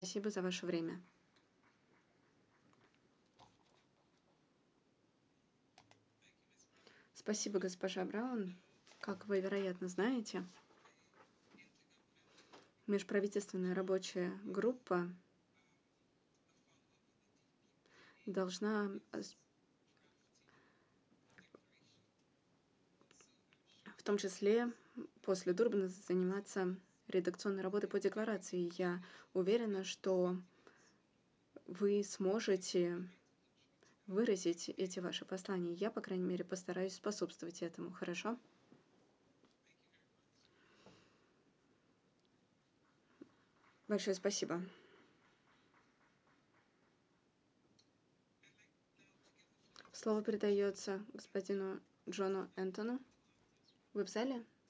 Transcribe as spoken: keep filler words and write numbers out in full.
Спасибо за ваше время. Спасибо, госпожа Браун. Как вы, вероятно, знаете, межправительственная рабочая группа должна с- в том числе после Дурбана заниматься редакционной работой по декларации. Я уверена, что вы сможете выразить эти ваши послания. Я, по крайней мере, постараюсь способствовать этому. Хорошо? Большое спасибо. Слово передается господину Джону Энтону. Вы в зале?